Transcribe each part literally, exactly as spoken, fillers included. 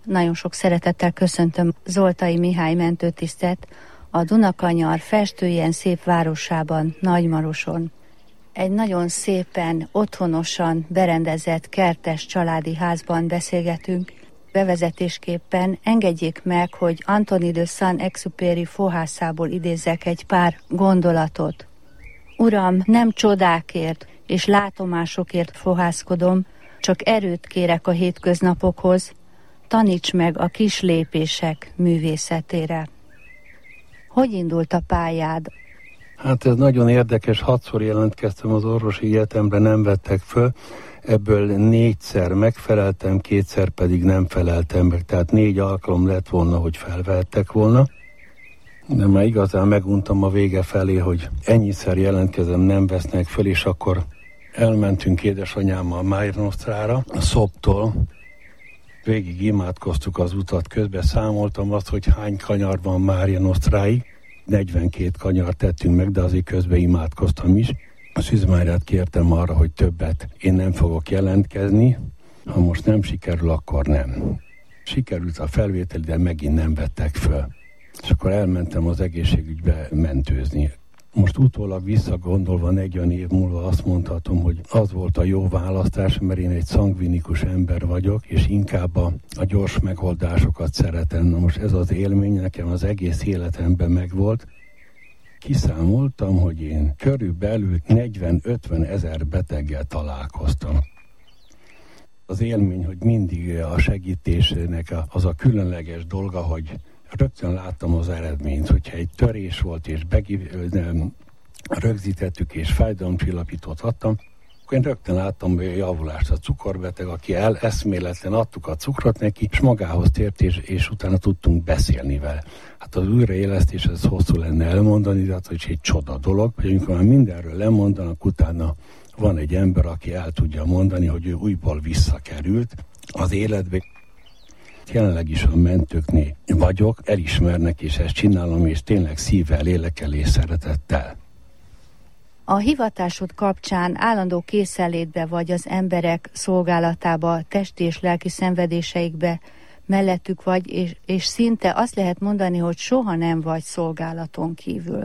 Nagyon sok szeretettel köszöntöm Zoltai Mihály mentőtisztet a Dunakanyar festőjen szép városában, Nagymaroson. Egy nagyon szépen, otthonosan berendezett kertes családi házban beszélgetünk. Bevezetésképpen engedjék meg, hogy Anthony de Saint-Exupéry fohászából idézzek egy pár gondolatot. Uram, nem csodákért és látomásokért fohászkodom, csak erőt kérek a hétköznapokhoz, taníts meg a kis lépések művészetére. Hogy indult a pályád? Hát ez nagyon érdekes, hatszor jelentkeztem az orvosi egyetemre, nem vettek föl, ebből négyszer megfeleltem, kétszer pedig nem feleltem meg, tehát négy alkalom lett volna, hogy felvehettek volna. De már igazán meguntam a vége felé, hogy ennyiszer jelentkezem, nem vesznek föl, és akkor elmentünk édesanyámmal Mare Nostrára, a Szoptól. Végig imádkoztuk az utat, közben számoltam azt, hogy hány kanyar van Mare Nostráig. negyvenkét kanyar tettünk meg, de azért közben imádkoztam is. A Szűz Máriát kértem arra, hogy többet én nem fogok jelentkezni, ha most nem sikerül, akkor nem. Sikerült a felvétel, de megint nem vettek föl. És akkor elmentem az egészségügybe mentőzni. Most utólag visszagondolva negyven év múlva azt mondhatom, hogy az volt a jó választás, mert én egy szangvinikus ember vagyok, és inkább a, a gyors megoldásokat szeretem. Na most ez az élmény nekem az egész életemben megvolt. Kiszámoltam, hogy én körülbelül negyven-ötven ezer beteggel találkoztam. Az élmény, hogy mindig a segítésnek az a különleges dolga, hogy rögtön láttam az eredményt, hogyha egy törés volt, és begi, nem, rögzítettük, és fájdalomcsillapítót adtam, akkor én rögtön láttam javulást. A cukorbeteg, aki el eszméletlen adtuk a cukrot neki, és magához tért, és, és utána tudtunk beszélni vele. Hát az újraélesztés, ez hosszú lenne elmondani, de hogy egy csoda dolog, hogy amikor már mindenről lemondanak, utána van egy ember, aki el tudja mondani, hogy ő újból visszakerült az életbe. Jelenleg is a mentőknél vagyok, elismernek, és ezt csinálom, és tényleg szívvel, lélekkel és szeretettel. A hivatásod kapcsán állandó készenlétbe vagy az emberek szolgálatába, testi és lelki szenvedéseikbe mellettük vagy, és, és szinte azt lehet mondani, hogy soha nem vagy szolgálaton kívül.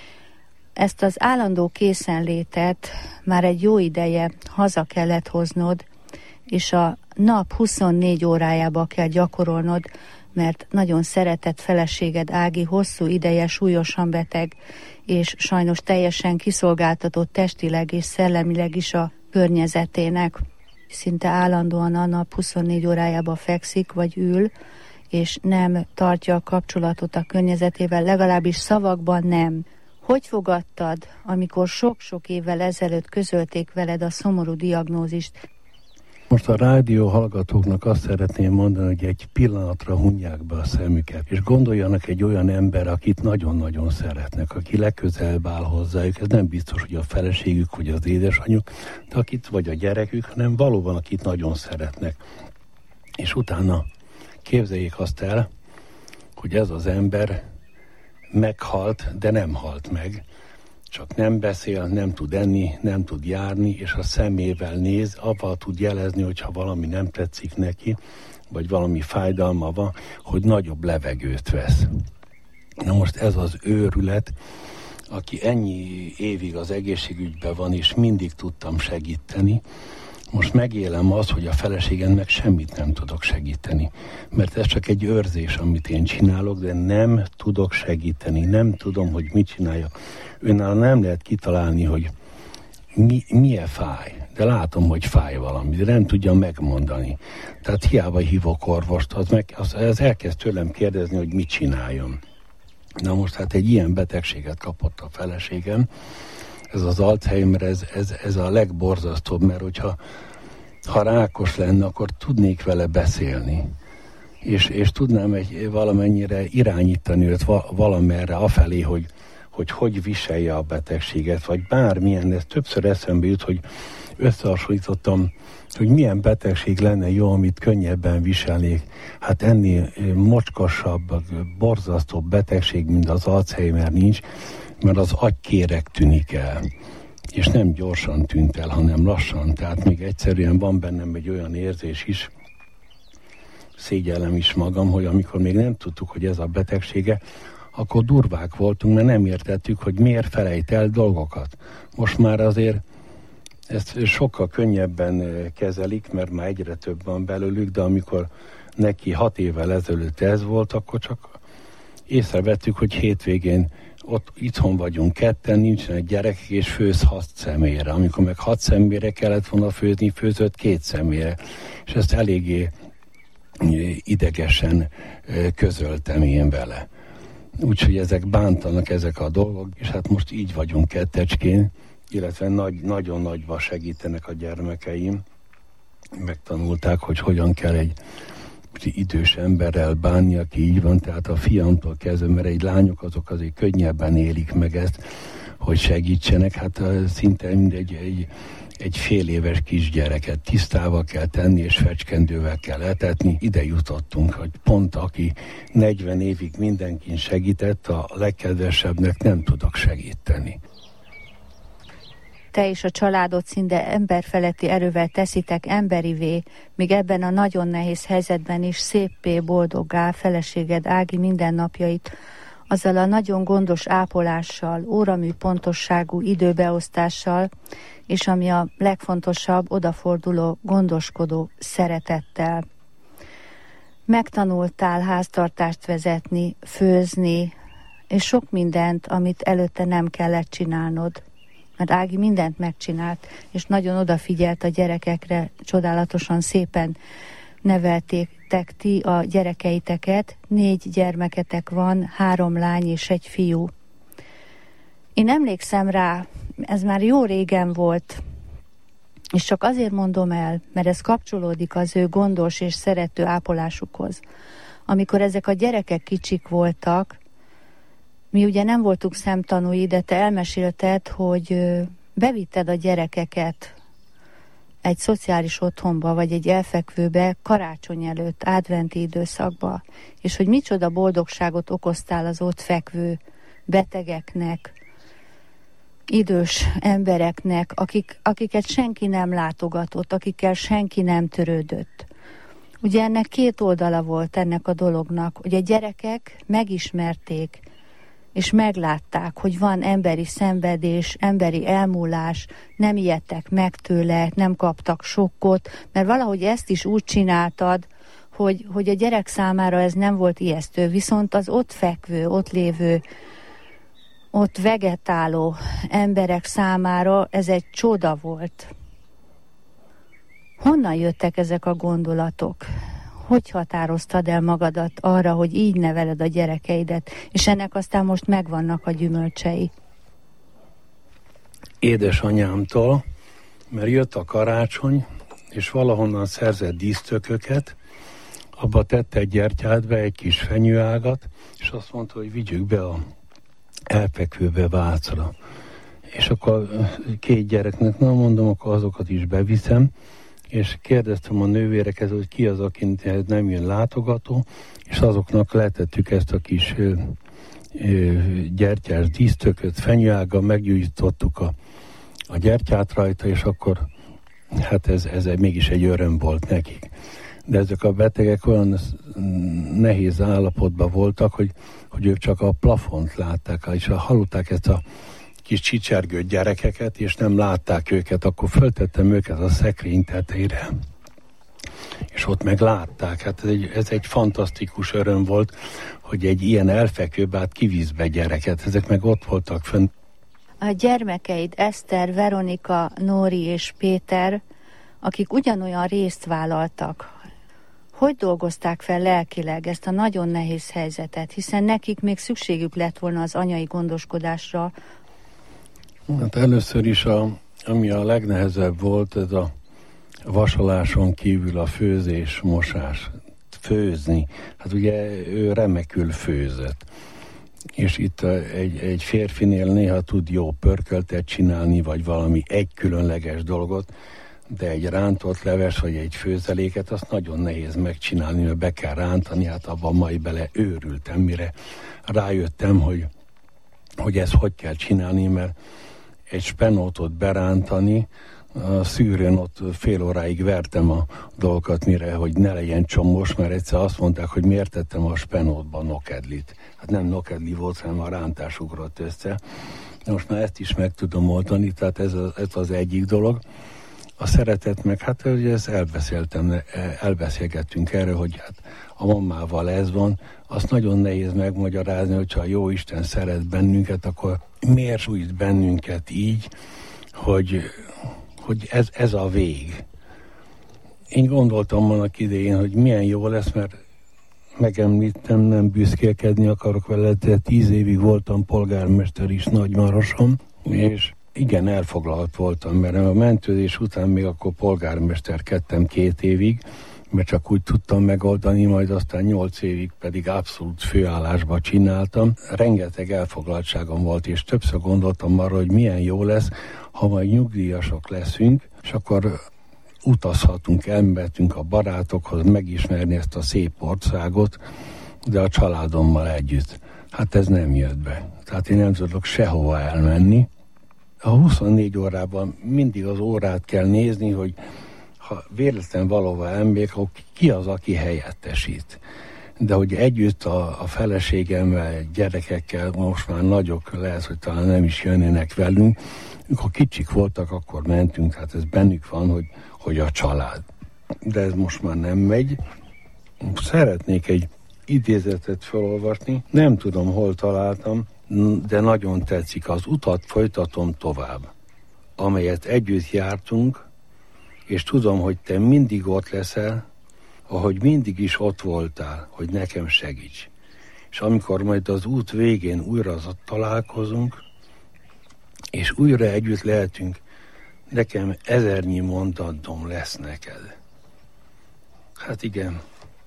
Ezt az állandó készenlétet már egy jó ideje haza kellett hoznod, és a nap huszonnégy órájába kell gyakorolnod, mert nagyon szeretett feleséged Ági hosszú ideje súlyosan beteg, és sajnos teljesen kiszolgáltatott testileg és szellemileg is a környezetének. Szinte állandóan a nap huszonnégy órájába fekszik vagy ül, és nem tartja a kapcsolatot a környezetével, legalábbis szavakban nem. Hogy fogadtad, amikor sok-sok évvel ezelőtt közölték veled a szomorú diagnózist? Most a rádió hallgatóknak azt szeretném mondani, hogy egy pillanatra hunják be a szemüket, és gondoljanak egy olyan ember, akit nagyon-nagyon szeretnek, aki legközelebb áll hozzájuk. Ez nem biztos, hogy a feleségük, vagy az édesanyjuk, de akit, vagy a gyerekük, hanem valóban akit nagyon szeretnek. És utána képzeljék azt el, hogy ez az ember meghalt, de nem halt meg. Csak nem beszél, nem tud enni, nem tud járni, és a szemével néz, avval tud jelezni, hogyha valami nem tetszik neki, vagy valami fájdalma van, hogy nagyobb levegőt vesz. Na most ez az őrület, aki ennyi évig az egészségügyben van, és mindig tudtam segíteni, most megélem azt, hogy a feleségemnek semmit nem tudok segíteni. Mert ez csak egy őrzés, amit én csinálok, de nem tudok segíteni, nem tudom, hogy mit csináljak. Önnál nem lehet kitalálni, hogy mi, milyen fáj, de látom, hogy fáj valami, de nem tudja megmondani. Tehát hiába hívok orvost, az, meg, az, az elkezd tőlem kérdezni, hogy mit csináljon. Na most hát egy ilyen betegséget kapott a feleségem, ez az Alzheimer, ez, ez, ez a legborzasztóbb, mert hogyha ha rákos lenne, akkor tudnék vele beszélni. És, és tudnám egy, valamennyire irányítani őt valamerre afelé, hogy, hogy hogy viselje a betegséget, vagy bármilyen, ez többször eszembe jut, hogy összehasonlítottam, hogy milyen betegség lenne jó, amit könnyebben viselnék. Hát ennél mocskosabb, borzasztóbb betegség, mint az Alzheimer nincs, mert az agykéreg tűnik el. És nem gyorsan tűnt el, hanem lassan. Tehát még egyszerűen van bennem egy olyan érzés is, szégyellem is magam, hogy amikor még nem tudtuk, hogy ez a betegsége, akkor durvák voltunk, mert nem értettük, hogy miért felejt el dolgokat. Most már azért ezt sokkal könnyebben kezelik, mert már egyre több van belőlük, de amikor neki hat évvel ezelőtt ez volt, akkor csak észrevettük, hogy hétvégén ott itthon vagyunk ketten, nincsenek gyerekek, és főz hat személyre. Amikor meg hat személyre kellett volna főzni, főzött két személyre. És ezt eléggé idegesen közöltem én vele. Úgyhogy ezek bántanak ezek a dolgok, és hát most így vagyunk kettecskén, illetve nagy, nagyon nagyba segítenek a gyermekeim. Megtanulták, hogy hogyan kell egy idős emberrel bánni, aki így van, tehát a fiamtól kezdve, mert egy lányok azok azért könnyebben élik meg ezt, hogy segítsenek, hát szinte mindegy egy, egy fél éves kisgyereket tisztával kell tenni, és fecskendővel kell etetni. Ide jutottunk, hogy pont aki negyven évig mindenkin segített, a legkedvesebbnek nem tudok segíteni. Te és a családod szinte emberfeletti erővel teszitek emberivé, míg ebben a nagyon nehéz helyzetben is széppé, boldoggá feleséged Ági mindennapjait azzal a nagyon gondos ápolással, óramű pontosságú időbeosztással, és ami a legfontosabb, odaforduló, gondoskodó szeretettel. Megtanultál háztartást vezetni, főzni, és sok mindent, amit előtte nem kellett csinálnod. Mert Ági mindent megcsinált, és nagyon odafigyelt a gyerekekre, csodálatosan szépen neveltétek ti a gyerekeiteket. Négy gyermeketek van, három lány és egy fiú. Én emlékszem rá, ez már jó régen volt, és csak azért mondom el, mert ez kapcsolódik az ő gondos és szerető ápolásukhoz. Amikor ezek a gyerekek kicsik voltak, mi ugye nem voltunk szemtanúi, de te elmesélted, hogy bevitted a gyerekeket egy szociális otthonba, vagy egy elfekvőbe karácsony előtt, adventi időszakba, és hogy micsoda boldogságot okoztál az ott fekvő betegeknek, idős embereknek, akik, akiket senki nem látogatott, akikkel senki nem törődött. Ugye ennek két oldala volt ennek a dolognak, hogy a gyerekek megismerték, és meglátták, hogy van emberi szenvedés, emberi elmúlás, nem ijedtek meg tőle, nem kaptak sokkot, mert valahogy ezt is úgy csináltad, hogy, hogy a gyerek számára ez nem volt ijesztő, viszont az ott fekvő, ott lévő, ott vegetáló emberek számára ez egy csoda volt. Honnan jöttek ezek a gondolatok? Hogy határoztad el magadat arra, hogy így neveled a gyerekeidet, és ennek aztán most megvannak a gyümölcsei? Édesanyámtól, mert jött a karácsony, és valahonnan szerzett dísztököket, abba tette egy gyertyádba egy kis fenyőágat, és azt mondta, hogy vigyük be a elfekvőbe Vácra. És akkor két gyereknek, na mondom, akkor azokat is beviszem, és kérdeztem a nővéreket, hogy ki az, akinek nem jön látogató, és azoknak letettük ezt a kis ö, ö, gyertyás dísztököt, fenyőággal, meggyújtottuk a, a gyertyát rajta, és akkor hát ez, ez egy, mégis egy öröm volt nekik. De ezek a betegek olyan nehéz állapotban voltak, hogy, hogy ők csak a plafont látták, és ha hallották ezt a kis csicsergő gyerekeket, és nem látták őket, akkor föltettem őket a szekrény tetejére. És ott meg látták. Hát ez egy, ez egy fantasztikus öröm volt, hogy egy ilyen elfekvőbe át kivízbe gyereket. Ezek meg ott voltak fönn. A gyermekeid, Eszter, Veronika, Nóri és Péter, akik ugyanolyan részt vállaltak, hogy dolgozták fel lelkileg ezt a nagyon nehéz helyzetet, hiszen nekik még szükségük lett volna az anyai gondoskodásra. Hát először is, a, ami a legnehezebb volt, ez a vasaláson kívül a főzés, mosás, főzni. Hát ugye ő remekül főzött. És itt egy, egy férfinél néha tud jó pörköltet csinálni, vagy valami egy különleges dolgot, de egy rántott leves, vagy egy főzeléket, azt nagyon nehéz megcsinálni, mert be kell rántani, hát abban majd bele őrültem, mire rájöttem, hogy, hogy ezt hogy kell csinálni, mert egy spenótot berántani, a szűrőn ott fél óráig vertem a dolgokat, mire, hogy ne legyen csomós, mert egyszer azt mondták, hogy miért tettem a spenótba nokedlit. Hát nem nokedli volt, hanem a rántás ugrott össze. De most már ezt is meg tudom oldani, tehát ez, a, ez az egyik dolog. A szeretet meg, hát ugye ezt elbeszéltem, elbeszélgettünk erről, hogy hát a mamával ez van, azt nagyon nehéz megmagyarázni, hogyha a Jóisten szeret bennünket, akkor miért sújt bennünket így, hogy, hogy ez, ez a vég. Én gondoltam annak idején, hogy milyen jó lesz, mert megemlítem, nem büszkélkedni akarok vele, de tíz évig voltam polgármester is Nagymaroson, és igen, elfoglalt voltam, mert a mentőzés után még akkor polgármesterkedtem két évig, mert csak úgy tudtam megoldani, majd aztán nyolc évig pedig abszolút főállásba csináltam. Rengeteg elfoglaltságom volt, és többször gondoltam arra, hogy milyen jó lesz, ha majd nyugdíjasok leszünk, és akkor utazhatunk, elmehetünk a barátokhoz megismerni ezt a szép országot, de a családommal együtt. Hát ez nem jött be. Tehát én nem tudok sehova elmenni. A huszonnégy órában mindig az órát kell nézni, hogy ha véletlen valahova elmegyek, akkor ki az, aki helyettesít. De hogy együtt a, a feleségemmel, gyerekekkel, most már nagyok, lehet, hogy talán nem is jönnének velünk, amikor kicsik voltak, akkor mentünk, hát ez bennük van, hogy, hogy a család. De ez most már nem megy. Szeretnék egy idézetet felolvasni, nem tudom, hol találtam, de nagyon tetszik. Az utat folytatom tovább, amelyet együtt jártunk, és tudom, hogy te mindig ott leszel, ahogy mindig is ott voltál, hogy nekem segíts. És amikor majd az út végén újra találkozunk, és újra együtt lehetünk, nekem ezernyi mondatom lesz neked. Hát igen.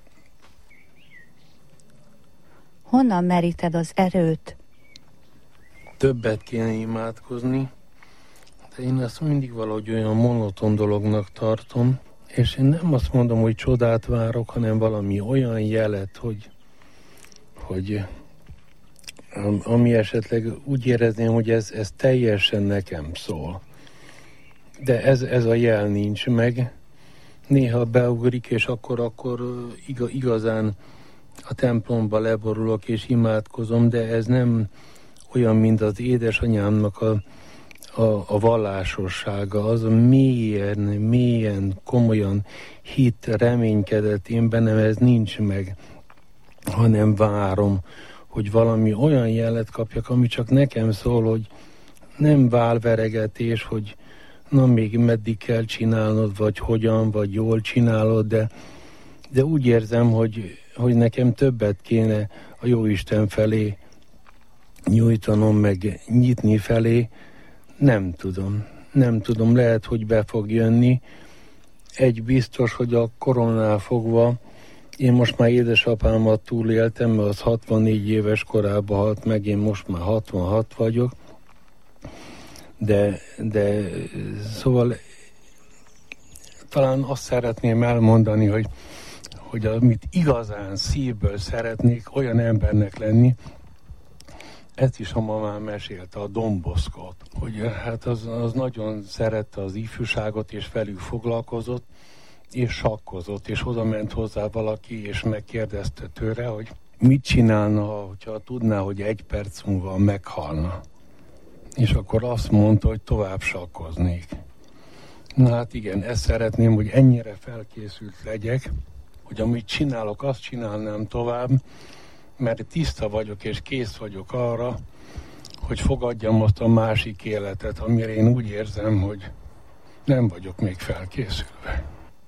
Honnan meríted az erőt? Többet kéne imádkozni, de én ezt mindig valahogy olyan monoton dolognak tartom, és én nem azt mondom, hogy csodát várok, hanem valami olyan jelet, hogy, hogy ami esetleg úgy érezném, hogy ez, ez teljesen nekem szól. De ez, ez a jel nincs meg. Néha beugrik, és akkor, akkor igazán a templomba leborulok és imádkozom, de ez nem olyan, mint az édesanyámnak a, a, a vallásossága, az mélyen, mélyen, komolyan hit, reménykedett én bennem, ez nincs meg, hanem várom, hogy valami olyan jelet kapjak, ami csak nekem szól, hogy nem válveregetés, hogy na még meddig kell csinálnod, vagy hogyan, vagy jól csinálod, de, de úgy érzem, hogy, hogy nekem többet kéne a Jóisten felé nyújtanom, meg nyitni felé. Nem tudom, nem tudom, lehet, hogy be fog jönni. Egy biztos, hogy a koronánál fogva, én most már édesapámat túléltem, mert az hatvannégy éves korában halt meg, én most már hatvanhat vagyok, de, de szóval talán azt szeretném elmondani, hogy, hogy amit igazán szívből szeretnék olyan embernek lenni, ezt is a mamám mesélte, a Domboszkot, hogy hát az, az nagyon szerette az ifjúságot, és velük foglalkozott, és sakkozott, és oda ment hozzá valaki, és megkérdezte tőle, hogy mit csinálna, hogyha tudná, hogy egy perc múlva meghalna. És akkor azt mondta, hogy tovább sakkoznék. Na hát igen, ezt szeretném, hogy ennyire felkészült legyek, hogy amit csinálok, azt csinálnám tovább, mert tiszta vagyok, és kész vagyok arra, hogy fogadjam azt a másik életet, amire én úgy érzem, hogy nem vagyok még felkészülve.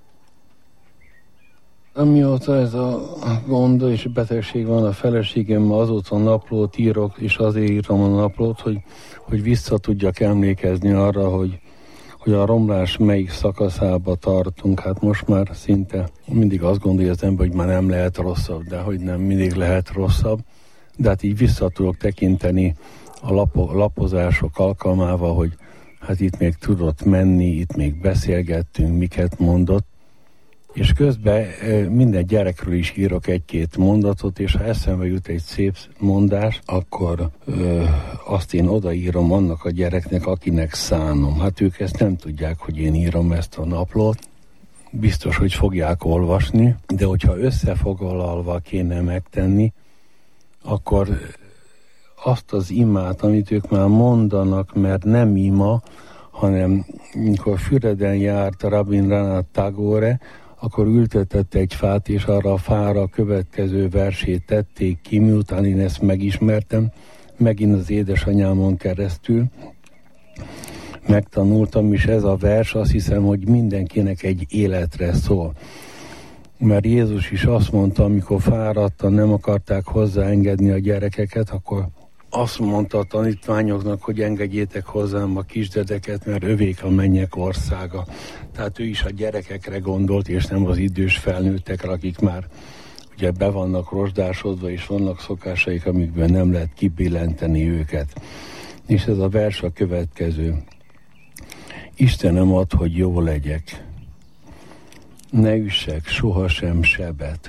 Amióta ez a gond és betegség van a feleségemmel, azóta naplót írok, és azért írom a naplót, hogy, hogy vissza tudjak emlékezni arra, hogy, hogy a romlás melyik szakaszába tartunk. Hát most már szinte mindig azt gondolja az ember, hogy már nem lehet rosszabb, de hogy nem mindig lehet rosszabb. De hát így vissza tudok tekinteni a lapo, lapozások alkalmával, hogy hát itt még tudott menni, itt még beszélgettünk, miket mondott. És közben minden gyerekről is írok egy-két mondatot, és ha eszembe jut egy szép mondás, akkor ö, azt én odaírom annak a gyereknek, akinek szánom. Hát ők ezt nem tudják, hogy én írom ezt a naplót. Biztos, hogy fogják olvasni, de hogyha összefoglalva kéne megtenni, akkor azt az imát, amit ők már mondanak, mert nem ima, hanem mikor Füreden járt Rabindranath Tagore, akkor ültetett egy fát, és arra a fára a következő versét tették ki, miután én ezt megismertem, megint az édesanyámon keresztül megtanultam, és ez a vers azt hiszem, hogy mindenkinek egy életre szól. Mert Jézus is azt mondta, amikor fáradtan nem akarták hozzáengedni a gyerekeket, akkor azt mondta a tanítványoknak, hogy engedjétek hozzám a kisdedeket, mert övék a mennyek országa. Tehát ő is a gyerekekre gondolt, és nem az idős felnőttekre, akik már ugye be vannak rozsdásodva, és vannak szokásaik, amikben nem lehet kibillenteni őket. És ez a vers a következő. Istenem ad, hogy jó legyek. Ne üssek sohasem sebet.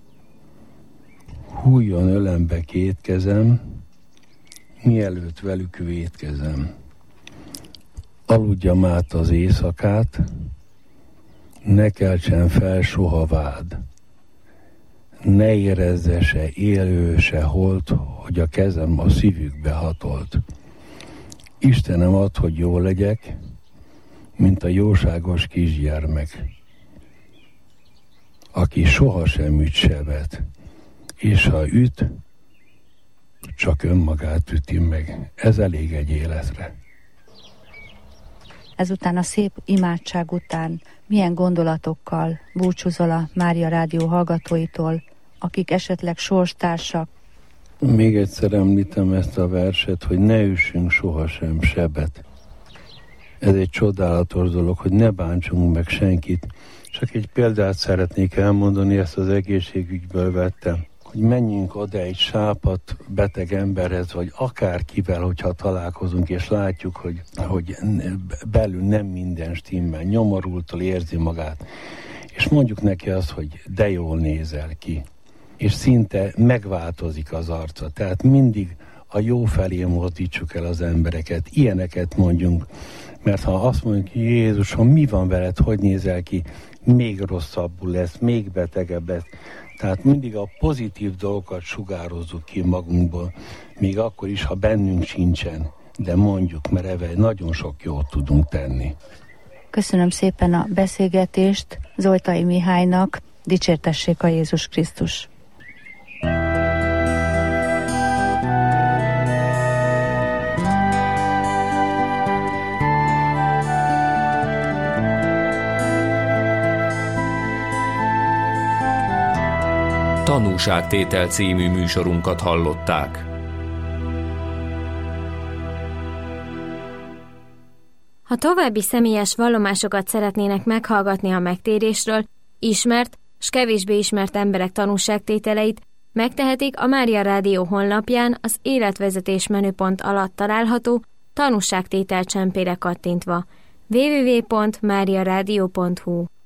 Hújjon ölembe két kezem, mielőtt velük vétkezem. Aludjam át az éjszakát, ne keltsen fel soha vád. Ne érezze se élő, se holt, hogy a kezem a szívükbe hatolt. Istenem ad, hogy jó legyek, mint a jóságos kisgyermek, aki sohasem üt sebet, és ha üt, csak önmagát üti meg. Ez elég egy életre. Ezután a szép imádság után milyen gondolatokkal búcsúzol a Mária Rádió hallgatóitól, akik esetleg sorstársak? Még egyszer említem ezt a verset, hogy ne üssünk sohasem sebet. Ez egy csodálatos dolog, hogy ne bántsunk meg senkit. Csak egy példát szeretnék elmondani, ezt az egészségügyből vettem. Hogy menjünk oda egy sápadt beteg emberhez, vagy akárkivel, hogyha találkozunk, és látjuk, hogy, hogy belül nem minden stimmel, nyomorultól érzi magát. És mondjuk neki azt, hogy de jól nézel ki. És szinte megváltozik az arca. Tehát mindig a jó felé mozdítsuk el az embereket. Ilyeneket mondjunk. Mert ha azt mondjuk, Jézusom, mi van veled, hogy nézel ki, még rosszabbul lesz, még betegebb lesz. Tehát mindig a pozitív dolgokat sugározzuk ki magunkból, még akkor is, ha bennünk sincsen, de mondjuk, mert ebben nagyon sok jót tudunk tenni. Köszönöm szépen a beszélgetést Zoltai Mihálynak, dicsértessék a Jézus Krisztus! Tanúságtétel című műsorunkat hallották. Ha további személyes vallomásokat szeretnének meghallgatni a megtérésről, ismert s kevésbé ismert emberek tanúságtételeit, megtehetik a Mária Rádió honlapján az életvezetés menüpont alatt található tanúságtétel csempére kattintva. double-u double-u double-u pont mária rádió pont hu